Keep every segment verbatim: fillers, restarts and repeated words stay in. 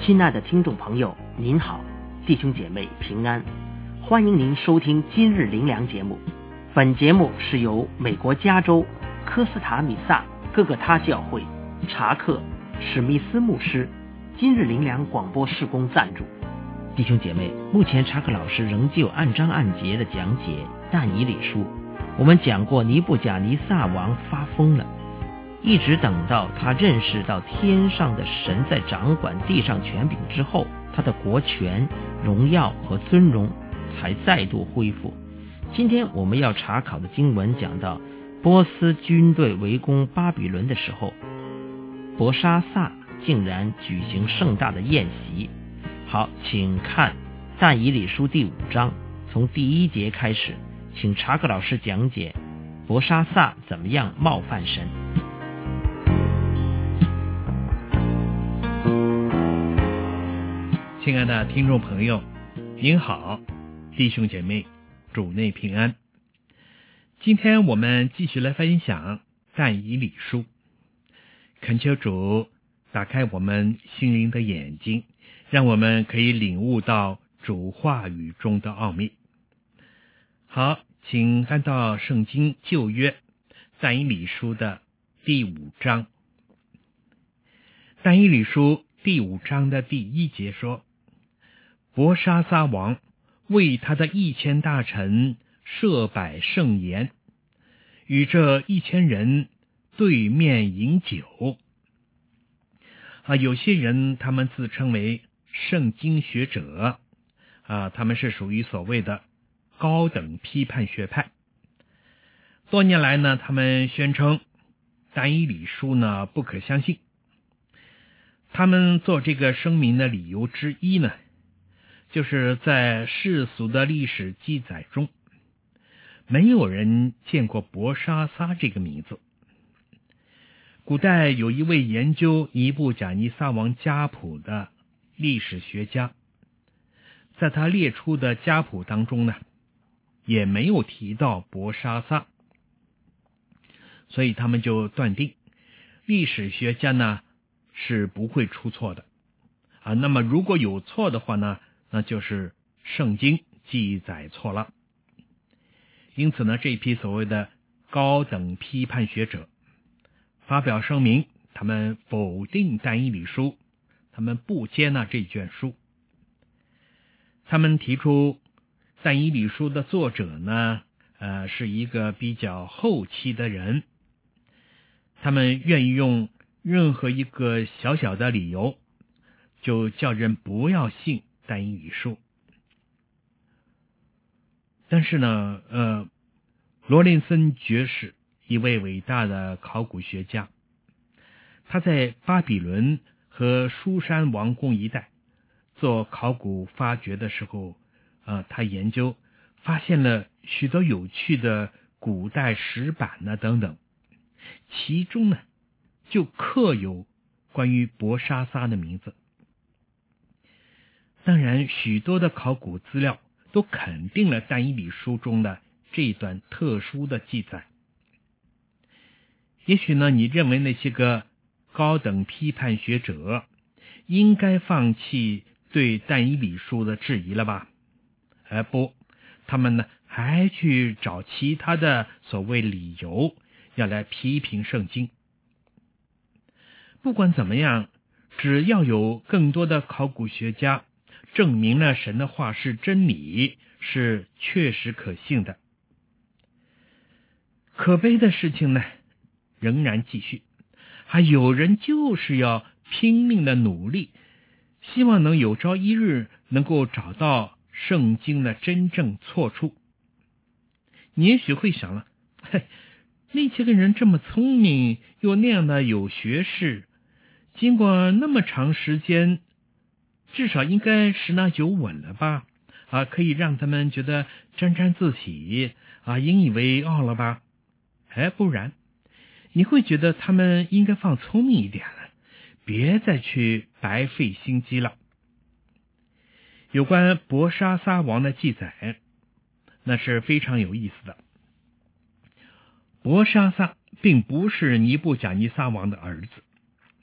亲爱的听众朋友，您好，弟兄姐妹平安，欢迎您收听今日灵粮节目。本节目是由美国加州科斯塔米萨各个他教会查克史密斯牧师今日灵粮广播事工赞助。弟兄姐妹，目前查克老师仍旧按章按节的讲解但以理书。我们讲过尼布甲尼撒王发疯了，一直等到他认识到天上的神在掌管地上权柄之后，他的国权、荣耀和尊荣才再度恢复。今天我们要查考的经文讲到波斯军队围攻巴比伦的时候，伯沙撒竟然举行盛大的宴席。好，请看但以理书第五章，从第一节开始，请查克老师讲解伯沙撒怎么样冒犯神。 亲爱的听众朋友，您好，弟兄姐妹，主内平安。今天我们继续来分享但以理书，恳求主打开我们心灵的眼睛，让我们可以领悟到主话语中的奥秘。好，请翻到圣经旧约但以理书的第五章。但以理书第五章的第一节说，伯沙撒王为他的一千大臣设摆盛筵，与这一千人对面饮酒。啊，有些人他们自称为圣经学者，啊，他们是属于所谓的高等批判学派。多年来呢，他们宣称但以理书呢不可相信。他们做这个声明的理由之一呢，就是在世俗的历史记载中，没有人见过伯沙撒这个名字。古代有一位研究尼布甲尼撒王家谱的历史学家，在他列出的家谱当中呢，也没有提到伯沙撒，所以他们就断定历史学家呢是不会出错的啊。那么如果有错的话呢，那就是圣经记载错了。因此呢，这批所谓的高等批判学者发表声明，他们否定但以理书，他们不接纳这卷书。他们提出但以理书的作者呢，呃，是一个比较后期的人，他们愿意用任何一个小小的理由，就叫人不要信但以理书。但是呢，呃，罗林森爵士，一位伟大的考古学家，他在巴比伦和书珊王宫一带做考古发掘的时候，呃，他研究发现了许多有趣的古代石板呢等等，其中呢就刻有关于伯沙撒的名字。当然，许多的考古资料都肯定了但以理书中的这一段特殊的记载。也许呢，你认为那些个高等批判学者应该放弃对但以理书的质疑了吧？而不，他们呢还去找其他的所谓理由，要来批评圣经。不管怎么样，只要有更多的考古学家证明了神的话是真理，是确实可信的。可悲的事情呢仍然继续，还有人就是要拼命的努力，希望能有朝一日能够找到圣经的真正错处。你也许会想了，嘿，那些个人这么聪明，又那样的有学识，经过那么长时间，至少应该十拿九稳了吧？啊，可以让他们觉得沾沾自喜啊，引以为傲了吧？哎，不然，你会觉得他们应该放聪明一点了，别再去白费心机了。有关伯沙撒王的记载，那是非常有意思的。伯沙撒并不是尼布甲尼撒王的儿子，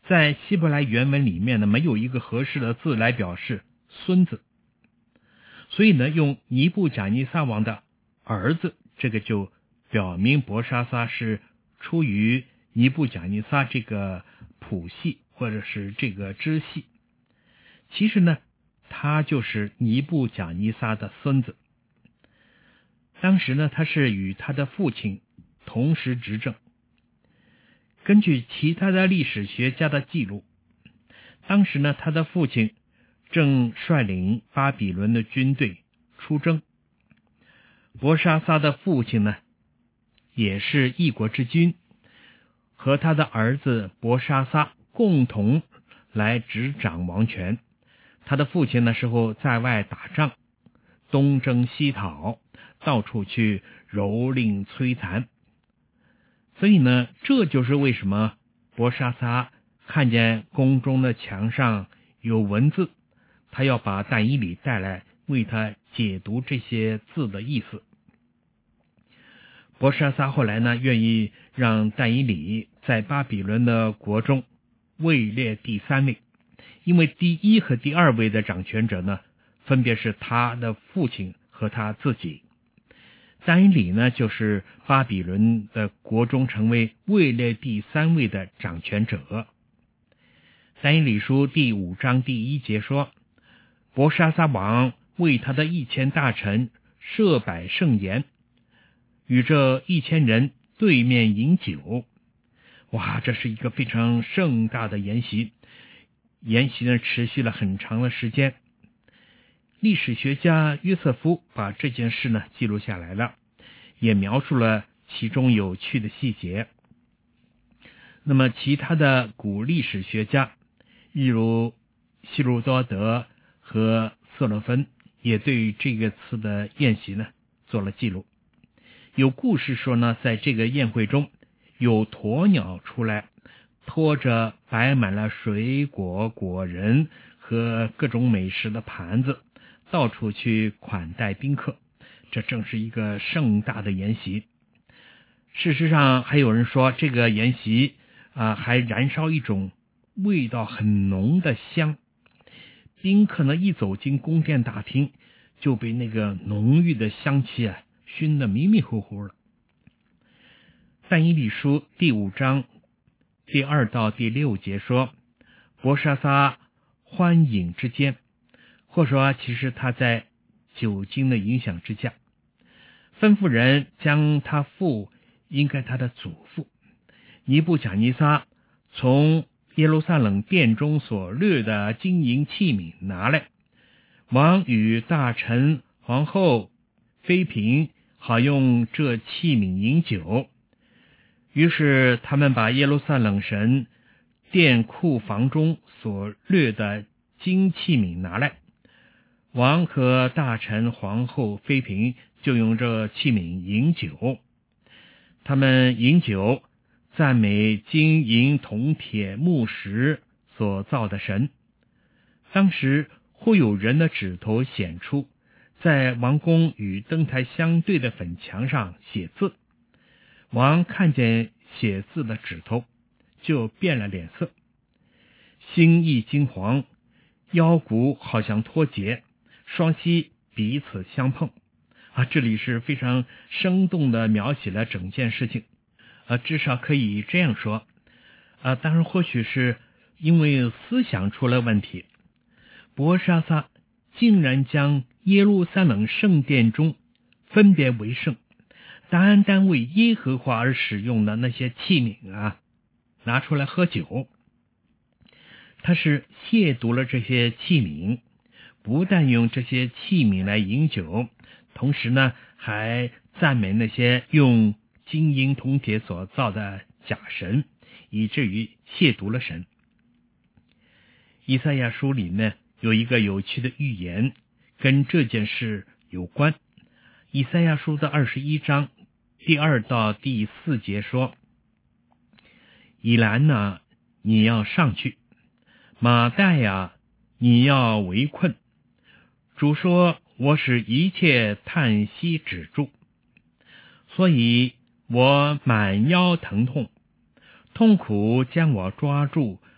在希伯来原文里面呢，没有一个合适的字来表示孙子，所以呢，用尼布甲尼撒王的儿子，这个就表明伯沙撒是出于尼布甲尼撒这个谱系或者是这个支系。其实呢，他就是尼布甲尼撒的孙子。当时呢，他是与他的父亲同时执政。根据其他的历史学家的记录，当时呢，他的父亲正率领巴比伦的军队出征。伯沙撒的父亲呢，也是一国之君，和他的儿子伯沙撒共同来执掌王权。他的父亲那时候在外打仗，东征西讨，到处去蹂躏摧残。所以呢，这就是为什么伯沙撒看见宫中的墙上有文字，他要把但以理带来为他解读这些字的意思。伯沙撒后来呢，愿意让但以理在巴比伦的国中位列第三位，因为第一和第二位的掌权者呢，分别是他的父亲和他自己。但以理呢，就是巴比伦的国中成为位列第三位的掌权者。但以理书第五章第一节说，伯沙撒王为他的一千大臣设摆盛筵，与这一千人对面饮酒。哇，这是一个非常盛大的筵席，筵席呢持续了很长的时间。历史学家约瑟夫把这件事呢记录下来了，也描述了其中有趣的细节。那么其他的古历史学家，例如希罗多德和色罗芬，也对这个次的宴席呢做了记录。有故事说呢，在这个宴会中，有鸵鸟出来，拖着摆满了水果、果仁和各种美食的盘子，到处去款待宾客。这正是一个盛大的筵席。事实上，还有人说这个筵席啊，还燃烧一种味道很浓的香。宾客呢一走进宫殿大厅，就被那个浓郁的香气啊熏得迷迷糊糊了。但以理书第五章第二到第六节说，伯沙撒欢饮之间，或者说其实他在酒精的影响之下，吩咐人将他父，应该他的祖父尼布甲尼撒从耶路撒冷殿中所掠的金银器皿拿来，王与大臣、皇后、妃嫔好用这器皿饮酒。于是他们把耶路撒冷神殿库房中所掠的金器皿拿来，王和大臣、皇后、妃嫔就用这器皿饮酒。他们饮酒，赞美金银铜铁木石所造的神。当时忽有人的指头显出，在王宫与灯台相对的粉墙上写字。王看见写字的指头，就变了脸色，心意惊惶，腰骨好像脱节，双膝彼此相碰。啊，这里是非常生动地描写了整件事情。啊，至少可以这样说。啊，当然或许是因为思想出了问题，伯沙撒竟然将耶路撒冷圣殿中分别为圣，单单为耶和华而使用的那些器皿啊，拿出来喝酒。他是亵渎了这些器皿，不但用这些器皿来饮酒，同时呢，还赞美那些用金银铜铁所造的假神，以至于亵渎了神。以赛亚书里呢，有一个有趣的预言，跟这件事有关。以赛亚书的二十一章第二到第四节说，以兰哪，你要上去，马代呀，你要围困。主说，我使一切叹息止住，所以我满腰疼痛，痛苦将我抓住，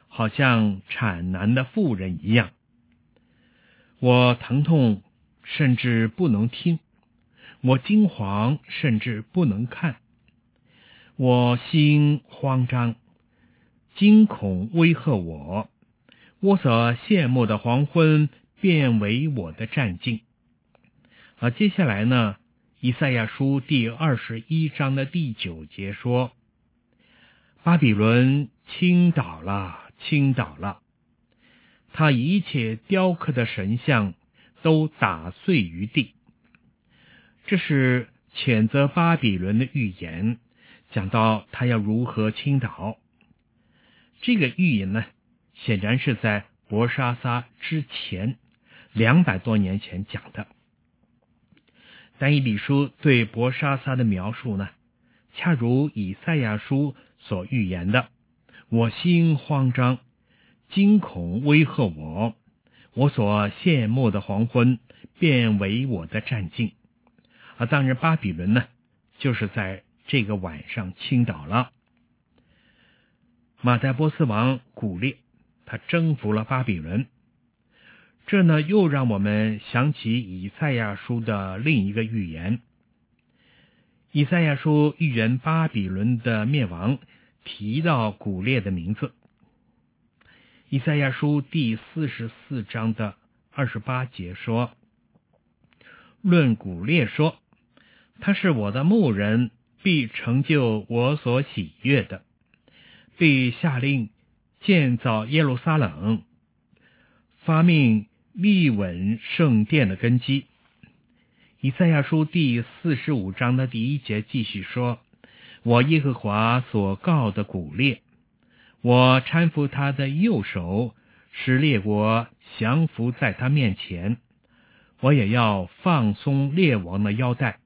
好像产难的妇人一样。我疼痛，甚至不能听；我惊惶，甚至不能看；我心慌张，惊恐威吓我。我所羡慕的黄昏，变为我的战境。啊，接下来呢，以赛亚书第二十一章的第九节说：巴比伦倾倒了，倾倒了，他一切雕刻的神像都打碎于地。这是谴责巴比伦的预言，讲到他要如何倾倒。这个预言呢，显然是在伯沙撒之前两百多年前讲的。但以理书对伯沙撒的描述呢，恰如以赛亚书所预言的：我心慌张，惊恐威吓我，我所羡慕的黄昏，变为我的战境。啊，当然巴比伦呢，就是在这个晚上倾倒了。马代波斯王古列，他征服了巴比伦。这呢，又让我们想起以赛亚书的另一个预言。以赛亚书预言巴比伦的灭亡，提到古列的名字。以赛亚书第四十四章的二十八节说：论古列说，他是我的牧人，必成就我所喜悦的，必下令建造耶路撒冷，发命立稳圣殿的根基。以赛亚书第四十五章的第一节继续说：我耶和华所告的古列，我搀扶他的右手，使列国降服在他面前，我也要放松列王的腰带。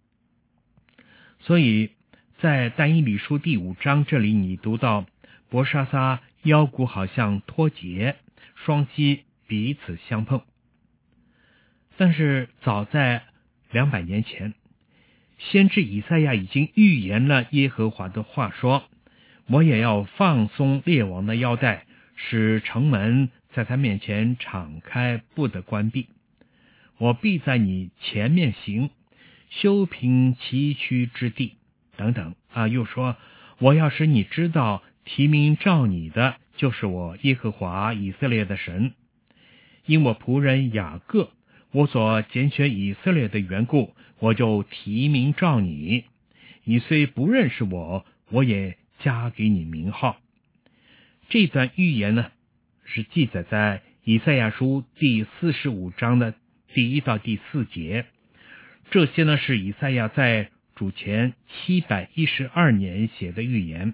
所以在但以理书第五章这里，你读到伯沙撒腰骨好像脱节，双膝彼此相碰。但是早在两百年前，先知以赛亚已经预言了耶和华的话，说：我也要放松列王的腰带，使城门在他面前敞开，不得关闭。我必在你前面行，修平崎岖之地，等等啊。又说：我要使你知道，提名召你的就是我耶和华以色列的神。因我仆人雅各，我所拣选以色列的缘故，我就提名召你。你虽不认识我，我也加给你名号。这段预言呢，是记载在以赛亚书第四十五章的第一到第四节。这些呢，是以赛亚在主前七百一十二年写的预言。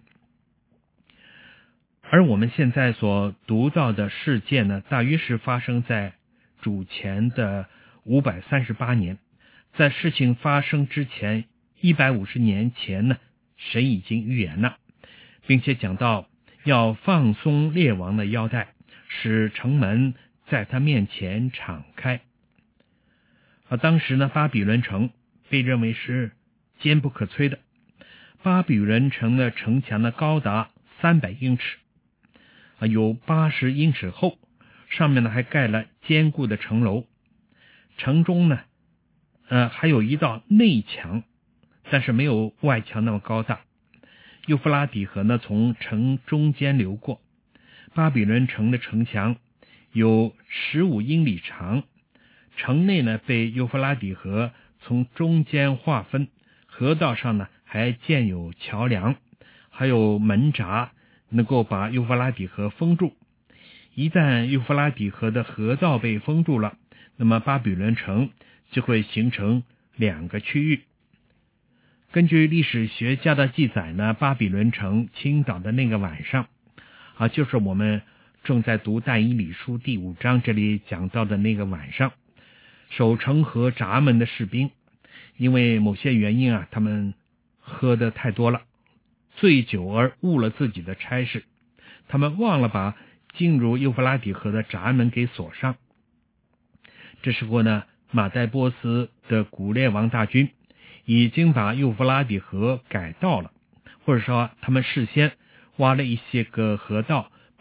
而我们现在所读到的事件呢，大约是发生在主前的五百三十八年。在事情发生之前一百五十年前呢，神已经预言了，并且讲到要放松列王的腰带，使城门在他面前敞开。啊，当时呢，巴比伦城被认为是坚不可摧的。巴比伦城的城墙呢，高达三百英尺，啊，有八十英尺厚，上面呢还盖了坚固的城楼。城中呢，呃，还有一道内墙，但是没有外墙那么高大。幼发拉底河呢，从城中间流过。巴比伦城的城墙有十五英里长，城内呢被幼发拉底河从中间划分，河道上呢还建有桥梁，还有门闸，能够把幼发拉底河封住。一旦幼发拉底河的河道被封住了，那么巴比伦城就会形成两个区域。根据历史学家的记载呢，巴比伦城倾倒的那个晚上啊，就是我们正在读但以理书第五章这里讲到的那个晚上。守城和闸门的士兵因为某些原因啊，他们喝得太多了，醉酒而误了自己的差事，他们忘了把进入幼发拉底河的闸门给锁上。这时候呢，马代波斯的古列王大军已经把幼发拉底河改道了，或者说他们事先挖了一些个河道，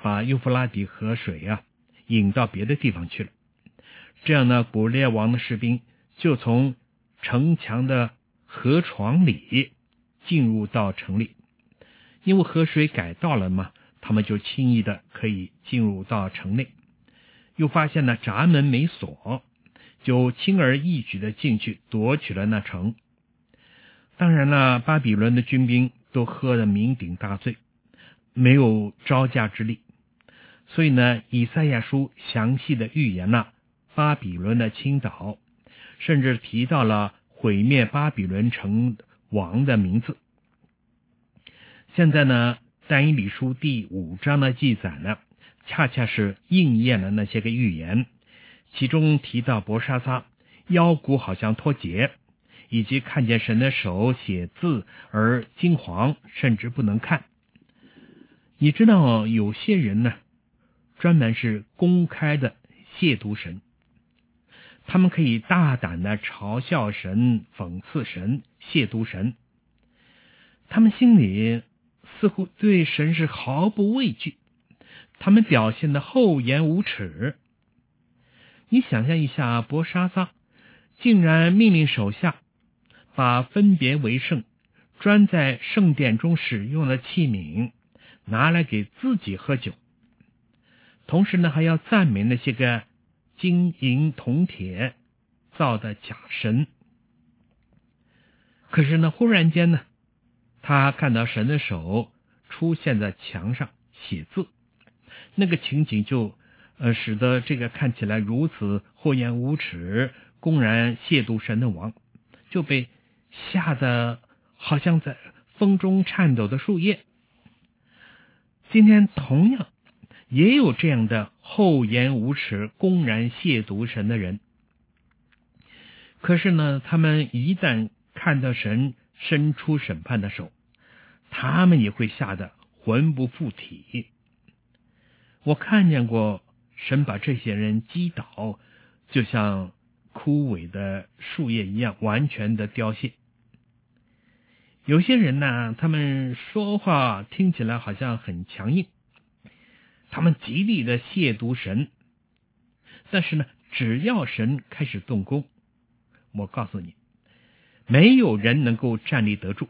把幼弗拉底河水啊引到别的地方去了。这样呢，古列王的士兵就从城墙的河床里进入到城里，因为河水改道了嘛，他们就轻易的可以进入到城内。又发现呢闸门没锁，就轻而易举的进去夺取了那城。当然了，巴比伦的军兵都喝得酩酊大醉，没有招架之力，所以呢，以赛亚书详细的预言了巴比伦的倾倒，甚至提到了毁灭巴比伦城王的名字。现在呢，但以理书第五章的记载呢，恰恰是应验了那些个预言，其中提到伯沙撒腰骨好像脱节，以及看见神的手写字而惊惶，甚至不能看。你知道有些人呢，专门是公开的亵渎神，他们可以大胆的嘲笑神、讽刺神、亵渎神，他们心里似乎对神是毫不畏惧，他们表现的厚颜无耻。你想象一下，伯沙撒竟然命令手下把分别为圣专在圣殿中使用的器皿拿来给自己喝酒，同时呢，还要赞美那些个金银铜铁造的假神。可是呢，忽然间呢，他看到神的手出现在墙上写字，那个情景就呃使得这个看起来如此厚颜无耻、公然亵渎神的王就被吓得好像在风中颤抖的树叶。今天同样也有这样的厚颜无耻、公然亵渎神的人，可是呢，他们一旦看到神伸出审判的手，他们也会吓得魂不附体。我看见过神把这些人击倒，就像枯萎的树叶一样，完全的凋谢。有些人呢，他们说话听起来好像很强硬，他们极力的亵渎神，但是呢，只要神开始动工，我告诉你，没有人能够站立得住。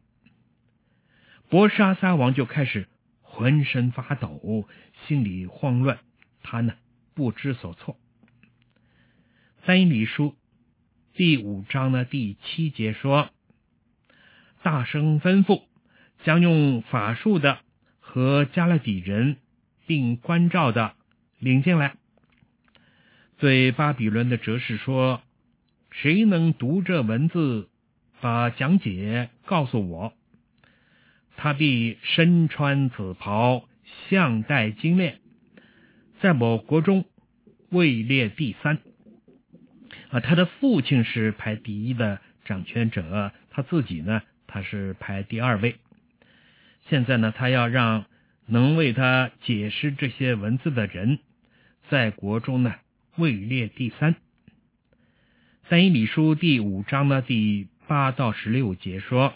伯沙撒王就开始浑身发抖，心里慌乱，他呢不知所措。但以理书第五章的第七节说，大声吩咐将用法术的和加勒底人并关照的领进来，对巴比伦的哲士说，谁能读这文字，把讲解告诉我，他必身穿紫袍，项戴金链，在我国中位列第三。啊，他的父亲是排第一的掌权者，他自己呢，他是排第二位。现在呢，他要让能为他解释这些文字的人，在国中呢位列第三。但以理书第五章的第八到十六节说，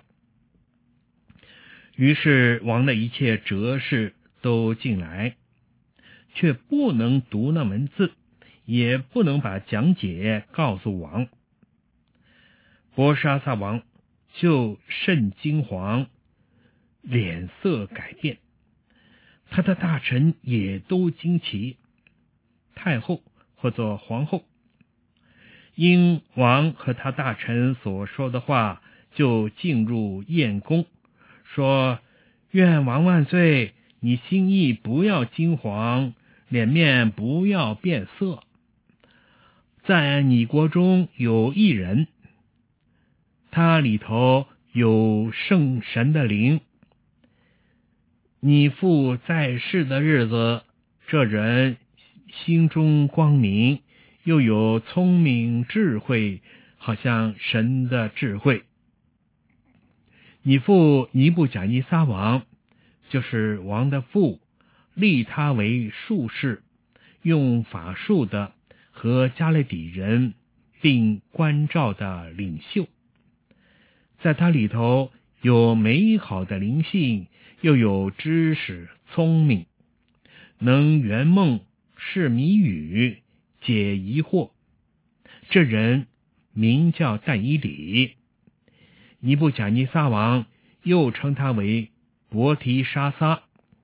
于是王的一切哲士都进来，却不能读那文字，也不能把讲解告诉王。伯沙撒王就甚惊惶，脸色改变，他的大臣也都惊奇。太后或作皇后因王和他大臣所说的话，就进入宴宫，说，愿王万岁，你心意不要惊惶，脸面不要变色。在你国中有一人，他里头有圣神的灵，你父在世的日子，这人心中光明，又有聪明智慧，好像神的智慧。你父尼布甲尼撒王，就是王的父，立他为术士，用法术的和加勒底人并关照的领袖，在他里头有美好的灵性，又有知识聪明， 能圆梦、释谜语、解疑惑。这人名叫但以理。尼布甲尼撒王又称他为伯提沙撒。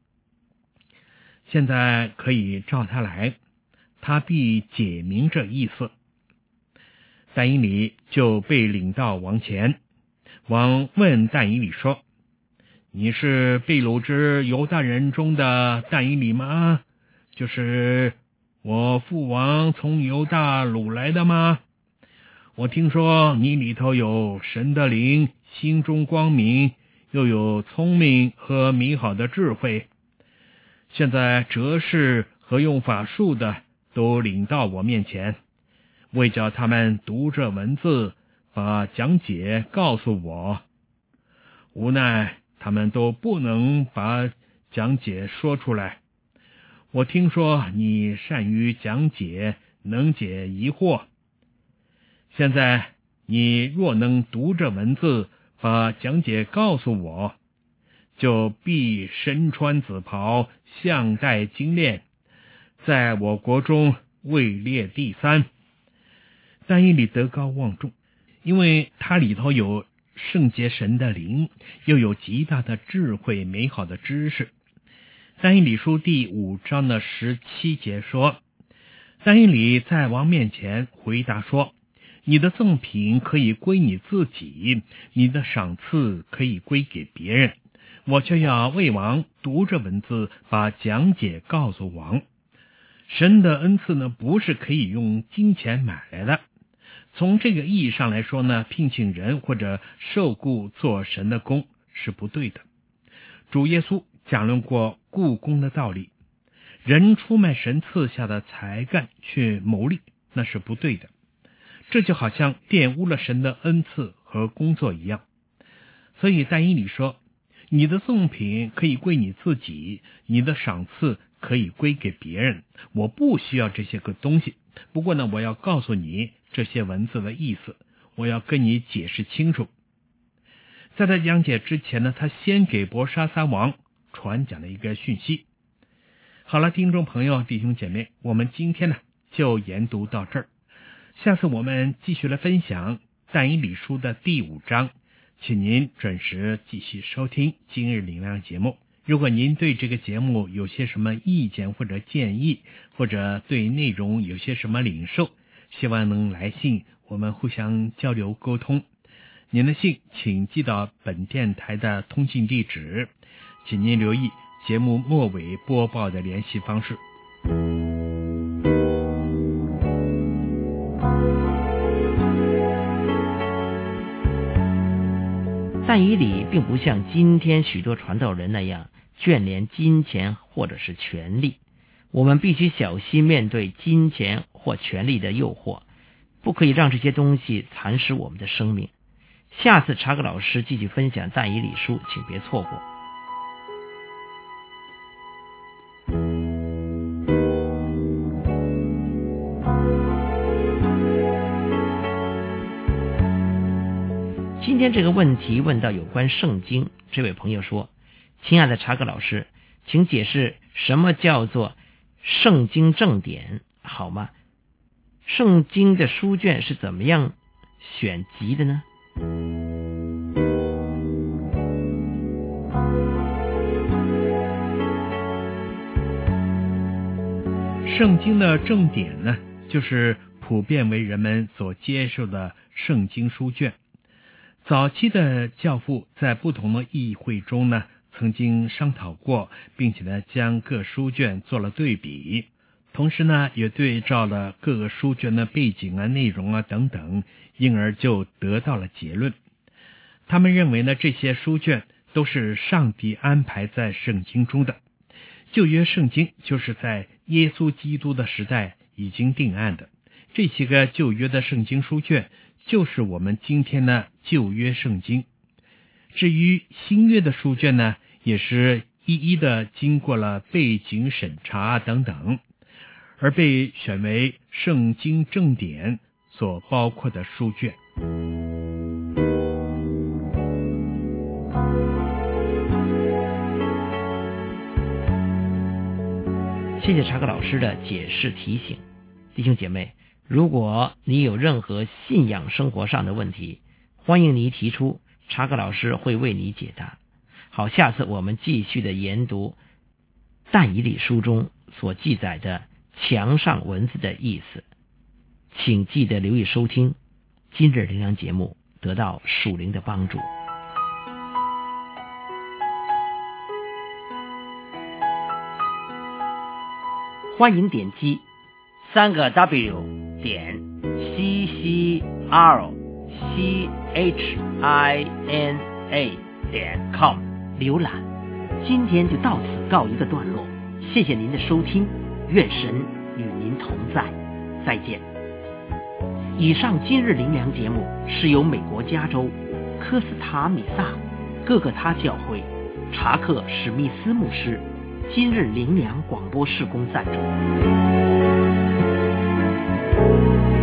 现在可以召他来，他必解明这意思。但以理就被领到王前，王问但以理说：你是被掳之犹大人中的但以理吗？就是我父王从犹大掳来的吗？我听说你里头有神的灵，心中光明，又有聪明和美好的智慧。现在哲士和用法术的都领到我面前，为叫他们读这文字，把讲解告诉我。无奈他们都不能把讲解说出来。我听说你善于讲解，能解疑惑。现在你若能读这文字，把讲解告诉我，就必身穿紫袍，项戴金链，在我国中位列第三。但以理德高望重，因为他里头有圣洁神的灵，又有极大的智慧，美好的知识。但以理书第五章的十七节说，但以理在王面前回答说：你的赠品可以归你自己，你的赏赐可以归给别人。我就要为王读这文字，把讲解告诉王。神的恩赐呢，不是可以用金钱买来的。从这个意义上来说呢，聘请人或者受雇做神的工是不对的。主耶稣讲论过雇工的道理，人出卖神赐下的才干去牟利，那是不对的。这就好像玷污了神的恩赐和工作一样。所以但以理说，你的赠品可以归你自己，你的赏赐可以归给别人。我不需要这些个东西，不过呢，我要告诉你这些文字的意思，我要跟你解释清楚。在他讲解之前呢，他先给伯沙撒王传讲了一个讯息。好了，听众朋友、弟兄姐妹，我们今天呢就研读到这儿。下次我们继续来分享但以理书的第五章，请您准时继续收听今日灵粮节目。如果您对这个节目有些什么意见或者建议，或者对内容有些什么领受，希望能来信，我们互相交流沟通。您的信请寄到本电台的通信地址，请您留意节目末尾播报的联系方式。 但以理并不像今天许多传道人那样眷恋金钱或者是权力。我们必须小心面对金钱或权力的诱惑，不可以让这些东西蚕食我们的生命。下次查克老师继续分享但以理书，请别错过。今天这个问题问到有关圣经，这位朋友说：亲爱的查克老师，请解释什么叫做圣经正典好吗？圣经的书卷是怎么样选集的呢？ 圣经的正典呢，就是普遍为人们所接受的圣经书卷。早期的教父在不同的议会中呢，曾经商讨过，并且呢将各书卷做了对比，同时呢也对照了各个书卷的背景啊、内容啊等等，因而就得到了结论。他们认为呢，这些书卷都是上帝安排在圣经中的。旧约圣经就是在耶稣基督的时代已经定案的，这些个旧约的圣经书卷就是我们今天的旧约圣经。至于新约的书卷呢，也是一一的经过了背景审查等等，而被选为圣经正典所包括的书卷。 谢谢查克老师的解释提醒。弟兄姐妹，如果你有任何信仰生活上的问题，欢迎你提出，查克老师会为你解答。好，下次我们继续的研读但以理书中所记载的墙上文字的意思。请记得留意收听今日灵粮节目，得到属灵的帮助。欢迎点击三个 W 点 C C R C H I N A 点 com 浏览。今天就到此告一个段落，谢谢您的收听，愿神与您同在，再见。以上今日灵粮节目是由美国加州科斯塔米萨各个他教会查克史密斯牧师今日灵粮广播事工赞助。